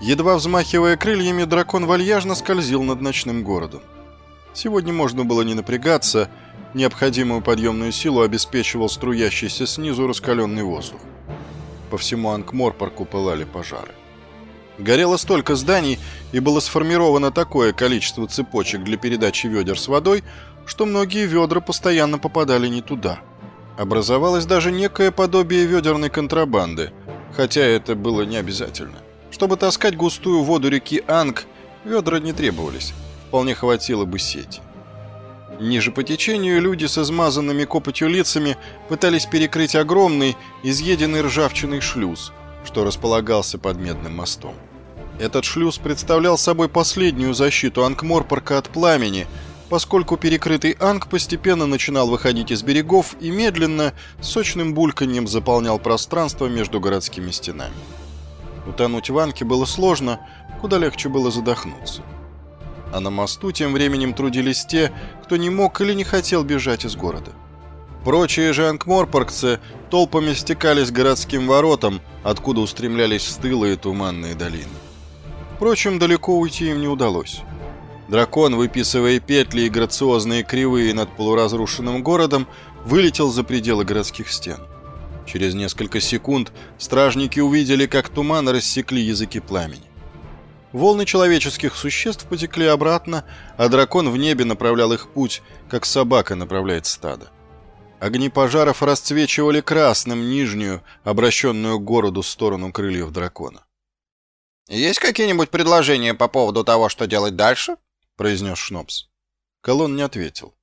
Едва взмахивая крыльями, дракон вальяжно скользил над ночным городом. Сегодня можно было не напрягаться, необходимую подъемную силу обеспечивал струящийся снизу раскаленный воздух. По всему Анкморпорку пылали пожары. Горело столько зданий и было сформировано такое количество цепочек для передачи ведер с водой, что многие ведра постоянно попадали не туда. Образовалось даже некое подобие ведерной контрабанды, хотя это было не обязательно. Чтобы таскать густую воду реки Анг, ведра не требовались, вполне хватило бы сети. Ниже по течению люди с измазанными копотью лицами пытались перекрыть огромный, изъеденный ржавчиной шлюз, что располагался под Медным мостом. Этот шлюз представлял собой последнюю защиту Анкморпорка от пламени, поскольку перекрытый Анг постепенно начинал выходить из берегов и медленно, сочным бульканьем заполнял пространство между городскими стенами. Утонуть в Анке было сложно, куда легче было задохнуться. А на мосту тем временем трудились те, кто не мог или не хотел бежать из города. Прочие же анкморпоркцы толпами стекались к городским воротам, откуда устремлялись в стылые туманные долины. Впрочем, далеко уйти им не удалось. Дракон, выписывая петли и грациозные кривые над полуразрушенным городом, вылетел за пределы городских стен. Через несколько секунд стражники увидели, как туман рассекли языки пламени. Волны человеческих существ потекли обратно, а дракон в небе направлял их путь, как собака направляет стадо. Огни пожаров расцвечивали красным нижнюю, обращенную к городу сторону крыльев дракона. «Есть какие-нибудь предложения по поводу того, что делать дальше?» — произнес Шнопс. Колон не ответил.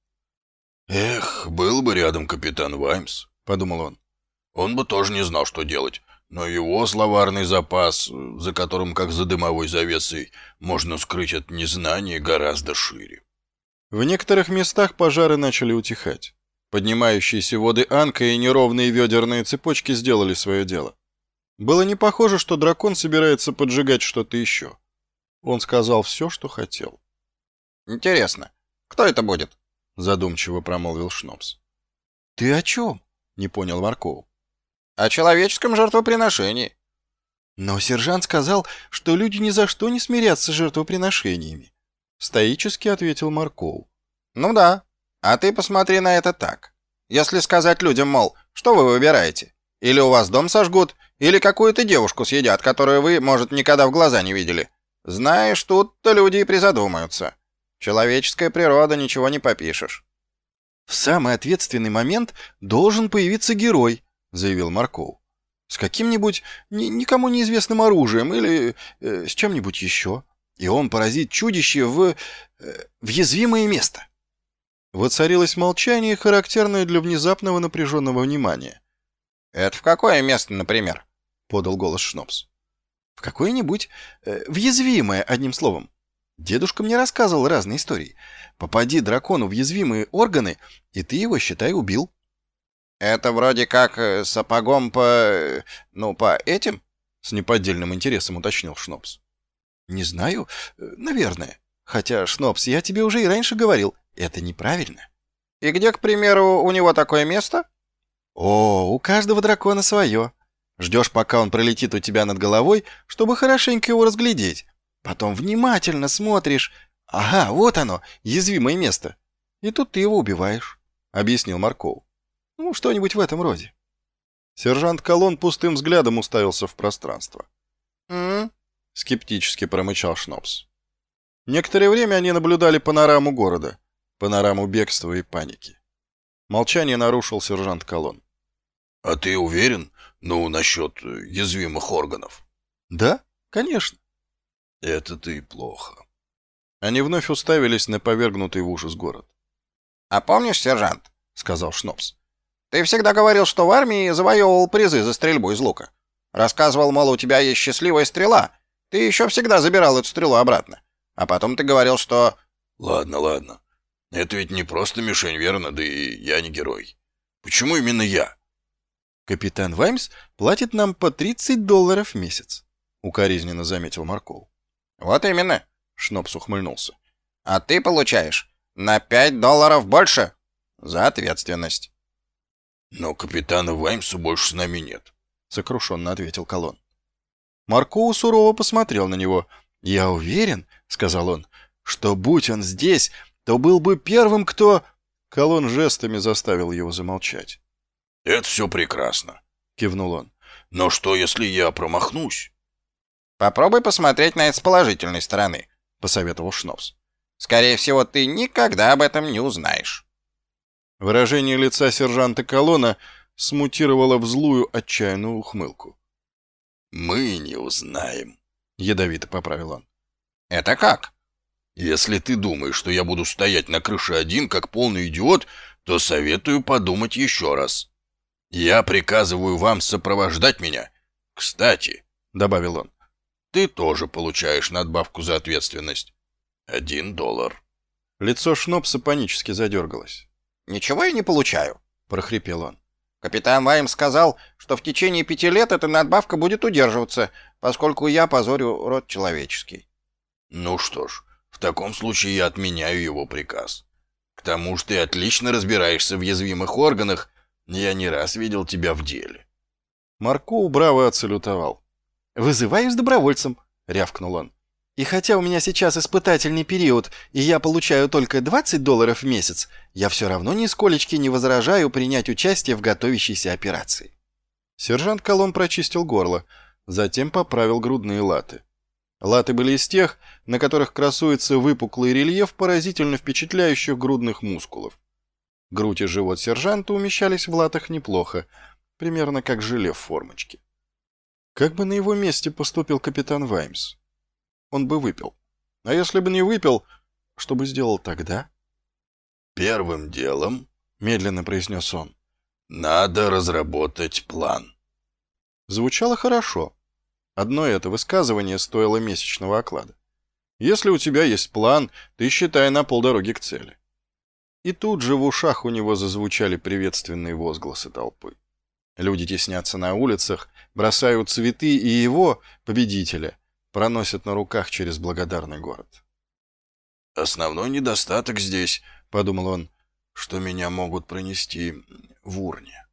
«Эх, был бы рядом капитан Ваймс», — подумал он. «Он бы тоже не знал, что делать. Но его словарный запас, за которым, как за дымовой завесой, можно скрыть от незнания, гораздо шире». В некоторых местах пожары начали утихать. Поднимающиеся воды Анка и неровные ведерные цепочки сделали свое дело. Было не похоже, что дракон собирается поджигать что-то еще. Он сказал все, что хотел. «Интересно, кто это будет?» — задумчиво промолвил Шнопс. «Ты о чем?» — не понял Марков. «О человеческом жертвоприношении». «Но сержант сказал, что люди ни за что не смирятся с жертвоприношениями», — стоически ответил Марков. «Ну да. А ты посмотри на это так. Если сказать людям, мол, что вы выбираете? Или у вас дом сожгут, или какую-то девушку съедят, которую вы, может, никогда в глаза не видели. Знаешь, тут-то люди и призадумаются. Человеческая природа, ничего не попишешь». «В самый ответственный момент должен появиться герой», — заявил Марков. «С каким-нибудь никому неизвестным оружием или с чем-нибудь еще. И он поразит чудище в уязвимое место». Воцарилось молчание, характерное для внезапного напряженного внимания. «Это в какое место, например?» — подал голос Шнопс. «В какое-нибудь уязвимое, одним словом. Дедушка мне рассказывал разные истории. Попади дракону в уязвимые органы, и ты его, считай, убил». «Это вроде как сапогом по... по этим?» — с неподдельным интересом уточнил Шнопс. «Не знаю. Наверное. Хотя, Шнопс, я тебе уже и раньше говорил, это неправильно». «И где, к примеру, у него такое место?» «О, у каждого дракона свое. Ждешь, пока он пролетит у тебя над головой, чтобы хорошенько его разглядеть. Потом внимательно смотришь. Ага, вот оно, уязвимое место. И тут ты его убиваешь», — объяснил Марков. «Ну, что-нибудь в этом роде». Сержант Колон пустым взглядом уставился в пространство. Скептически промычал Шнопс. Некоторое время они наблюдали панораму города, панораму бегства и паники. Молчание нарушил сержант Колон. «А ты уверен, насчет уязвимых органов?» «Да, конечно». «Это-то и плохо». Они вновь уставились на повергнутый в ужас город. «А помнишь, сержант, — сказал Шнопс, — ты всегда говорил, что в армии завоевывал призы за стрельбу из лука. Рассказывал, мол, у тебя есть счастливая стрела. Ты еще всегда забирал эту стрелу обратно. А потом ты говорил, что...» Ладно. Это ведь не просто мишень, верно? Да и я не герой. Почему именно я?» «Капитан Ваймс платит нам по $30 в месяц», — укоризненно заметил Марков. «Вот именно», — Шнопс ухмыльнулся. «А ты получаешь на $5 больше за ответственность». «Но капитана Ваймса больше с нами нет», — сокрушенно ответил Колон. Маркоу сурово посмотрел на него. «Я уверен, — сказал он, — что будь он здесь, то был бы первым, кто...» Колон жестами заставил его замолчать. «Это все прекрасно», — кивнул он. «но что, если я промахнусь?» «Попробуй посмотреть на это с положительной стороны», — посоветовал Шнопс. «Скорее всего, ты никогда об этом не узнаешь». Выражение лица сержанта Колона смутировало в злую отчаянную ухмылку. «Мы не узнаем», — ядовито поправил он. «Это как?» «Если ты думаешь, что я буду стоять на крыше один, как полный идиот, то советую подумать еще раз. Я приказываю вам сопровождать меня. Кстати, — добавил он, — ты тоже получаешь надбавку за ответственность. $1. Лицо Шнопса панически задергалось. «Ничего я не получаю», — прохрипел он. «Капитан Ваймс сказал, что в течение 5 лет эта надбавка будет удерживаться, поскольку я позорю род человеческий». Ну что ж, в таком случае я отменяю его приказ. К тому же ты отлично разбираешься в уязвимых органах, я не раз видел тебя в деле». Маркоу браво отсалютовал. «Вызываюсь добровольцем», — рявкнул он. «И хотя у меня сейчас испытательный период, и я получаю только $20 в месяц, я все равно нисколечки не возражаю принять участие в готовящейся операции». Сержант Колон прочистил горло, затем поправил грудные латы. Латы были из тех, на которых красуется выпуклый рельеф поразительно впечатляющих грудных мускулов. Грудь и живот сержанта умещались в латах неплохо, примерно как желе в формочке. Как бы на его месте поступил капитан Ваймс? Он бы выпил. А если бы не выпил, что бы сделал тогда? «Первым делом, — медленно произнес он, — надо разработать план». Звучало хорошо. Одно это высказывание стоило месячного оклада. Если у тебя есть план, ты считай на полдороги к цели. И тут же в ушах у него зазвучали приветственные возгласы толпы. Люди теснятся на улицах, бросают цветы, и его, победителя, проносят на руках через благодарный город. «Основной недостаток здесь, — подумал он, — что меня могут пронести в урне».